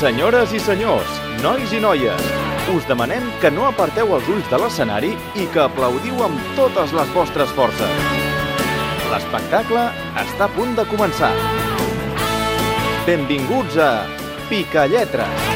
Senyores i senyors, nois i noies, us demanem que no aparteu els ulls de l'escenari i que aplaudiu amb totes les vostres forces. L'espectacle està a punt de començar. Benvinguts a Picalletres.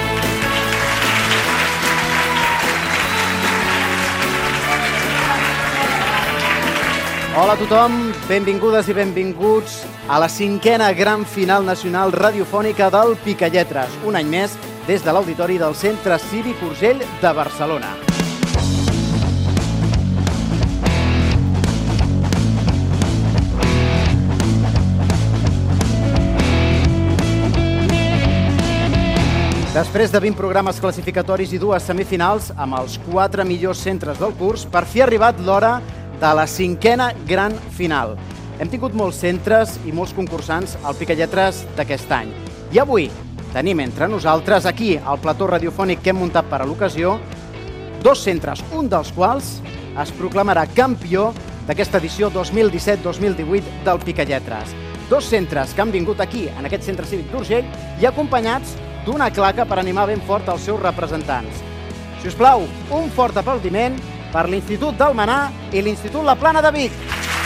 Hola a tothom, benvingudes i benvinguts a la 5a gran final nacional radiofònica del Picalletres, un any més des de l'auditori del Centre Cívic Urgell de Barcelona. Després de 20 programes classificatoris i 2 semifinals, amb els 4 millors centres del curs, per fi ha arribat l'hora de la 5a gran final. Hem tingut molts centres i molts concursants al Picalletres d'aquest any. I avui tenim entre nosaltres, aquí, al plató radiofònic que hem muntat per a l'ocasió, 2 centres, un dels quals es proclamarà campió d'aquesta edició 2017-2018 del Picalletres. 2 centres que han vingut aquí, en aquest centre cívic d'Urgell, i acompanyats d'una claca per animar ben fort els seus representants. Si us plau, un fort aplaudiment per l'Institut d'Almenar i l'Institut La Plana de Vic.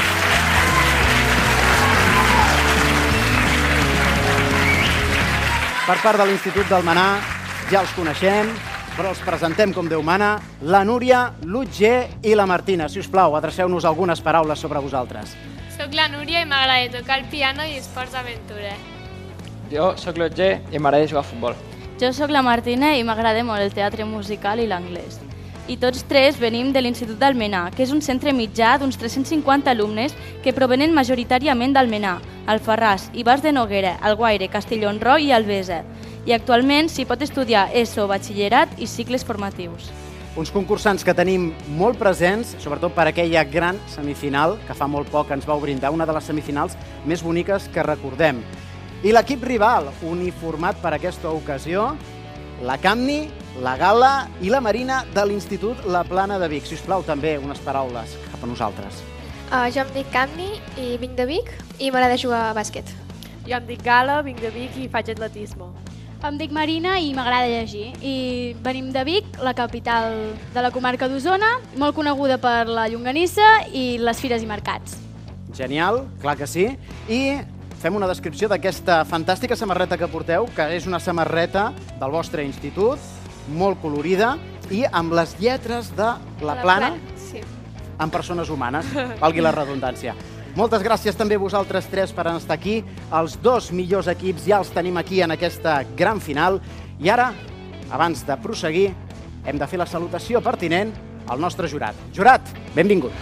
Per part de l'Institut d'Almenar, ja els coneixem, però els presentem com Déu mana, la Núria, l'Utger i la Martina. Si us plau, adreceu-nos algunes paraules sobre vosaltres. Soc la Núria i m'agrada tocar el piano i esports d'aventura. Jo soc l'Utger i m'agrada jugar a futbol. Jo sóc la Martina i m'agrada molt el teatre musical i l'anglès. I tots 3 venim de l'Institut d'Almenar, que és un centre mitjà d'uns 350 alumnes que provenen majoritàriament d'Almenar, Alfarràs, Ivars de Noguera, Alguaire, Castellonroi i Albesa. I actualment s'hi pot estudiar ESO, batxillerat i cicles formatius. Uns concursants que tenim molt presents, sobretot per aquella gran semifinal, que fa molt poc ens vau brindar, una de les semifinals més boniques que recordem. I l'equip rival, uniformat per aquesta ocasió, la Camni, la Gala i la Marina de l'Institut La Plana de Vic. Si us plau, també unes paraules cap a nosaltres. Jo em dic Camni i vinc de Vic i m'agrada jugar a bàsquet. Jo em dic Gala, vinc de Vic i faig atletisme. Em dic Marina i m'agrada llegir. I venim de Vic, la capital de la comarca d'Osona, molt coneguda per la llonganissa i les fires i mercats. Genial, clar que sí. I fem una descripció d'aquesta fantàstica samarreta que porteu, que és una samarreta del vostre institut, molt colorida i amb les lletres de La Plana sí. en persones humanes, valgui la redundància. Moltes gràcies també a vosaltres 3 per estar aquí. Els 2 millors equips ja els tenim aquí en aquesta gran final. I ara, abans de proseguir, hem de fer la salutació pertinent al nostre jurat. Jurat, benvingut.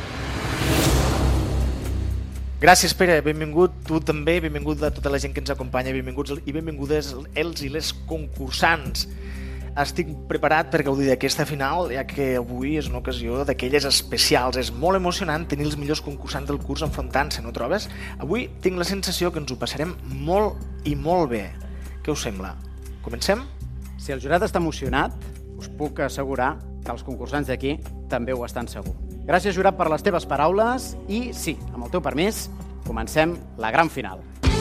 Gràcies, Pere. Benvingut tu també, benvingut a tota la gent que ens acompanya, benvinguts i benvingudes els i les concursants. Estic preparat per gaudir d'aquesta final, ja que avui és una ocasió d'aquelles especials. És molt emocionant tenir els millors concursants del curs enfrontant-se, no trobes? Avui tinc la sensació que ens ho passarem molt i molt bé. Què us sembla? Comencem? Si el jurat està emocionat, us puc assegurar que els concursants d'aquí també ho estan segur. Gràcies, jurat, per les teves paraules i, sí, amb el teu permís, comencem la gran final.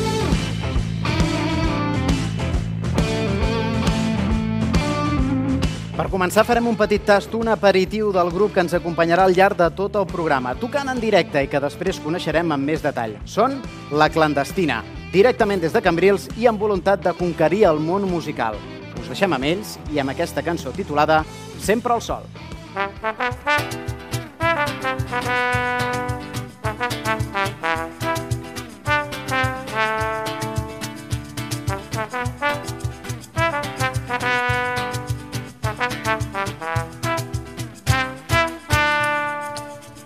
Per començar farem un petit tast, un aperitiu del grup que ens acompanyarà al llarg de tot el programa, tocant en directe i que després coneixerem amb més detall. Són La Clandestina, directament des de Cambrils i amb voluntat de conquerir el món musical. Us deixem amb ells i amb aquesta cançó titulada Sempre al sol.